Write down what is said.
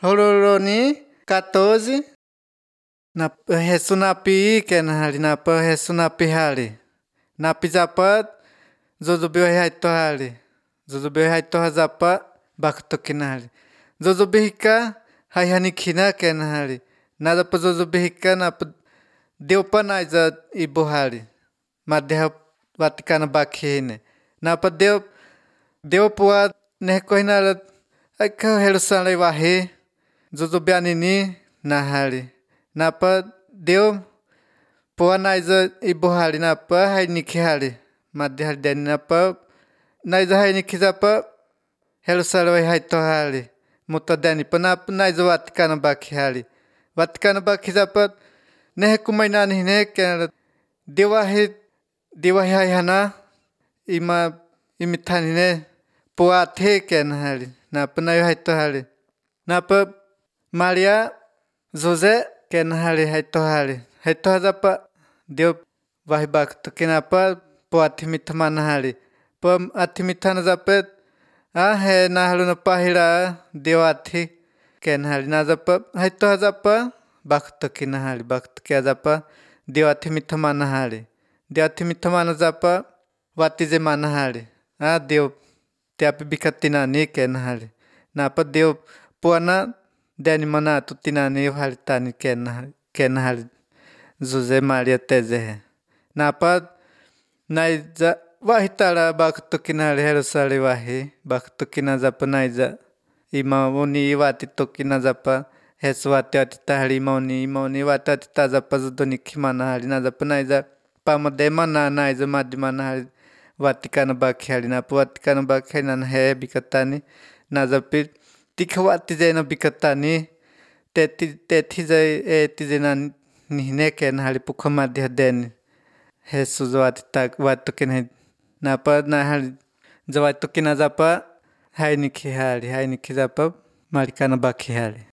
Hororoni 14 na resu napi ken hali napa resu napi hali. Napi zapat zozobe haito hali. Zozobe haito hazapa baktokin hali. Zozobe hika hai hanikina ken hali. Nada pa zozobe hika napa deu pa naiza ibo hali. Madeha watikana bakhine. Napa deu puat neko hinala aika helusan wahe. Zozobe anini na hali. Napa deu puat naiza ibo hali napa hai niki hali. Madeha deni napa naiza hai niki zapa helusan wahe haito hali. Muta deni pa napa naiza watikana bakhi hali. Watikana bakhi zapa nehe kumainani hine ken dewa hai hana imitani ne puat he ken hali. Napa naiza haito hali. Napa Maria Jose ken hali haito hali. Haito hazapa deu wahi bakto kenapa puat himitana hali. Pa atimitana zapet he nahalu na pahira deu ati ken hali. Na zapa haito hazapa bakto kina hali. Bakto kia zapa deu ati mitamana hali. Deu ati mitamana zapa watize mana hali. Deu tiapi bikatina ni ken hali. Napa deu puana deni mana tutina ni hali tani ken hali. Jose Maria Tezehe. Napa naiza wahitala bakto kina hali helusali wahi. Bakto kina zapa naiza. Ima uni wati tokina zapa hesu wati tahali ima uni wati zapa zudoniki mana hali. Na zapa naiza pamade mana naiza madi mana hali. Watikana bakhi hali. Napa watikana bakhi hali nana he bikatani. Na zapa tika wati zena bikatani. Teti zena nihine ken hali pukha madi hadeni. Hesu zawati wati kina napa na hali zawati kina zapa hai niki hali. Hai niki zapa malikana bakhi hali.